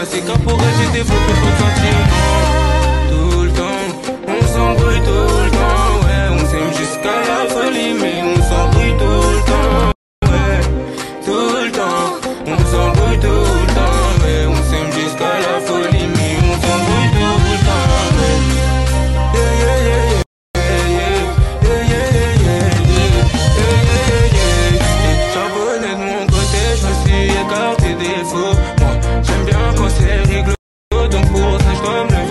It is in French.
classique, car pour elle j'étais faux, trop de sentiments. Tout le temps, on s'embrouille tout le temps, ouais. On s'aime jusqu'à la folie, mais on s'embrouille tout le temps, ouais. Tout le temps, on s'embrouille tout le temps, ouais. On s'aime jusqu'à la folie, mais on s'embrouille tout le temps, ouais. Yeah, yeah, yeah, yeah. Charbonné de mon côté, je me suis écarté des faux. Moi, j'aime bien quand c'est rigolo, donc pour ça je dois me